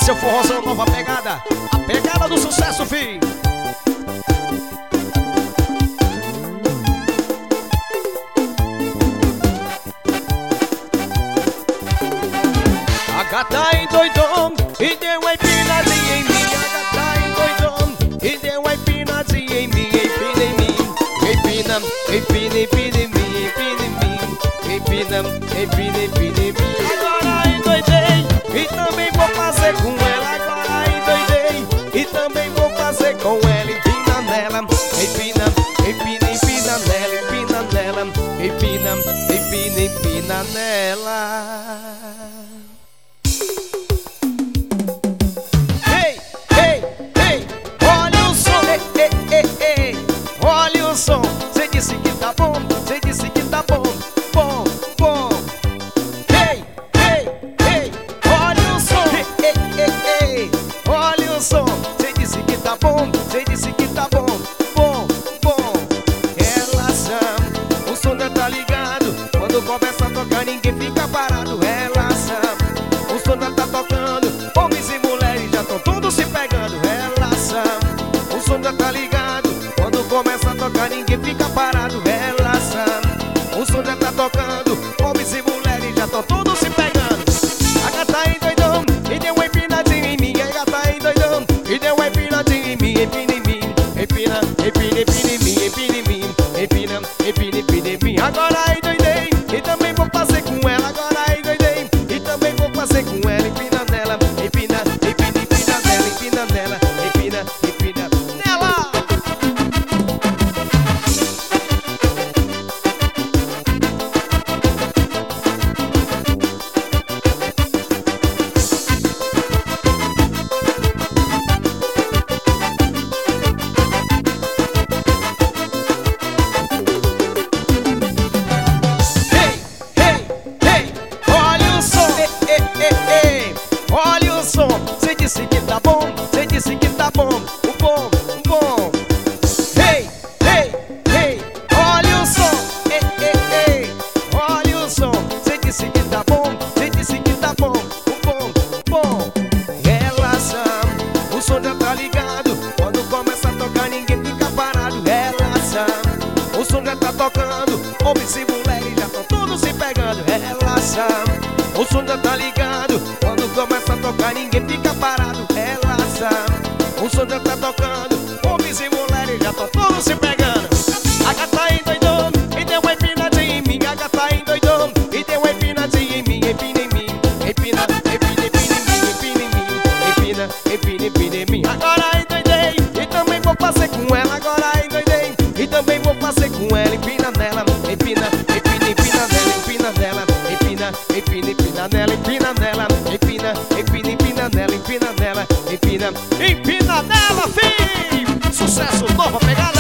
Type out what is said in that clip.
Esse é o forrozão nova pegada, a pegada do sucesso, filho. A gata endoidou e deu uma empinadinha em mim. A gata endoidou e deu uma empinadinha em mim. Empina em mim, empina, empina, empina em mim, empina em mim, empina, empina, empina em mim. Agora endoidei e também vou fazer com ela. Agora endoidei e também vou fazer com ela. Empina nela, empina, empina, empina nela, empina nela, empina, empina, empina nela. Olha o som, cê disse que tá bom, cê disse que tá bom, bom, bom. Ei, ei, ei, olha o som, ei, ei, ei, olha o som, cê disse que tá bom, cê disse que tá bom, bom, bom. Relação, o som já tá ligado, quando começa a tocar ninguém fica parado. Relação, o som já tá tocando, homens e mulheres já tão todos se pegando. Relação, o som já tá ligado, quando começa a tocar ninguém fica parado. Relação, o som já tá tocando, homens e mulheres já estão todos se pegando. A gata endoidou e deu uma empinadinha em mim. A gata endoidou e deu uma empinadinha em mim. Empina em mim, empina, empina, empina em mim, empina em mim, empina, empina, empina em mim. Agora endoidei e também vou fazer com ela. Agora endoidei e também vou fazer com ela. Empina nela, empina, empina, empina nela, empina nela, empina, empina nela. Olha o som, cê disse que tá bom, cê disse que tá bom, o bom, o bom. Ei, ei, ei, olha o som, ei, ei, ei, olha o som, cê disse que tá bom, cê disse que tá bom, o bom, o bom. Relação, o som já tá ligado, quando começa a tocar ninguém fica parado. Relação, o som já tá tocando, homens e mulheres já estão todos se pegando. Relação, o som já tá ligado, quando começa a tocar ninguém fica parado. Relação, o som já tá tocando, homens e mulheres já estão todos se pegando. A gata endoidou e deu uma empinadinha em mim. A gata endoidou e deu uma empinadinha em mim. Empina em mim, empina, empina, empina em mim, empina em mim, empina, empina, empina em mim. Agora endoidei e também vou fazer com ela. Agora endoidei e também vou fazer com ela. Empina nela, empina, empina, empina nela, empina nela, empina, empina, empina nela, empina nela, empina, empina, empina nela, empina nela, empina, empina nela, filho. Sucesso, nova pegada.